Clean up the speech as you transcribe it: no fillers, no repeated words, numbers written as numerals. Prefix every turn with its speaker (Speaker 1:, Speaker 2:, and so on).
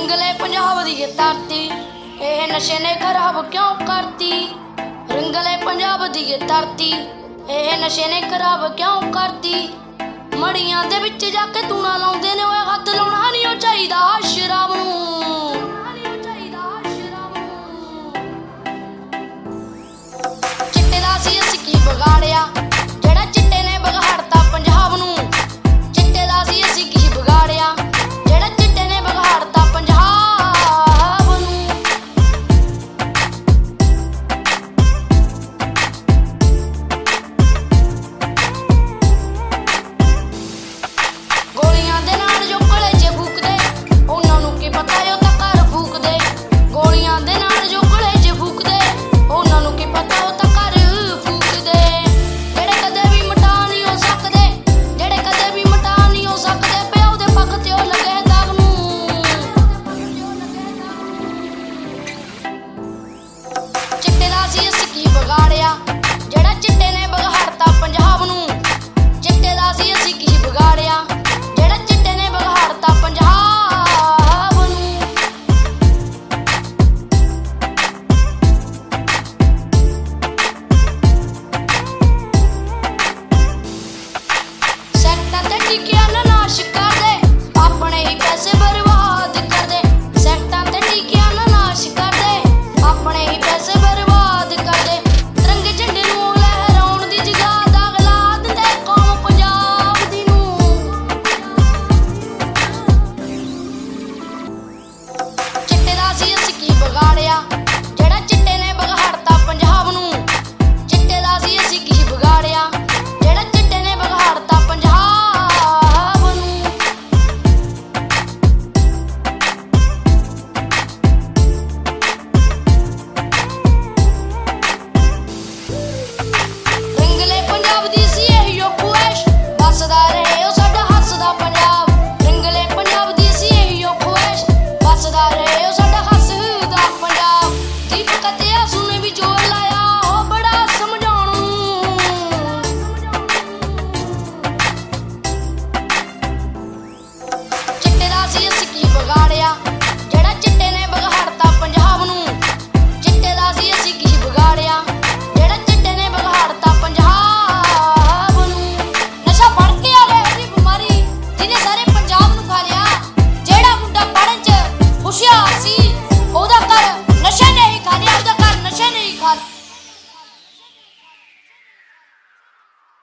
Speaker 1: रंगले पंजाब दी धरती ਇਹ नशे ने खराब क्यों करती। रंगले पंजाब दी धरती ਇਹ नशे ने खराब क्यों करती। मड़ियां दे विच जाके तूना लाउंदे ने ओए हत्थ लाउणा नहीं ओ चाहीदा शराब नूं। चिट्टे दा सी असीं की बिगाड़िया जेड़ा चिट्टे ने बिगाड़ता पंजाब नूं। चिट्टे दा सी असीं की बिगाड़िया जेड़ा चिट्टे ने बिगाड़ता पंजाब नूं। गोलियां दे नाल जो कलेजे फूकदे उन्हां नूं की पता ओ तां घर फूकदे। गोलियां दे नाल जो कलेजे फूकदे उन्हां नूं की पता ओ तां घर फूकदे। जेड़े कदे भी मटा नहीं हो सकदे जेड़े कदे भी मटा नहीं हो सकदे प्यो दे पग ते ओ लगे दाग नूं। चिट्टे दा सी असीं की बिगाड़िया जेड़ा चिट्टे ने बिगाड़ता पंजाब नूं। चिट्टे दा सी असीं की बिगाड़िया जेड़ा चिट्टे ने बिगाड़ता पंजाब।